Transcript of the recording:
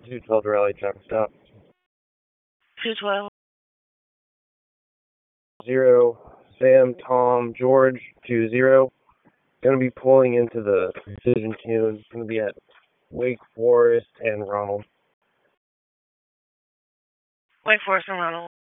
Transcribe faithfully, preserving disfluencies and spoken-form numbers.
two twelve Raleigh, traffic stop. two twelve. Zero, Sam, Tom, George, two zero. Going to be pulling into the Precision Tune. Going to be at Wake Forest and Ronald. Wake Forest and Ronald.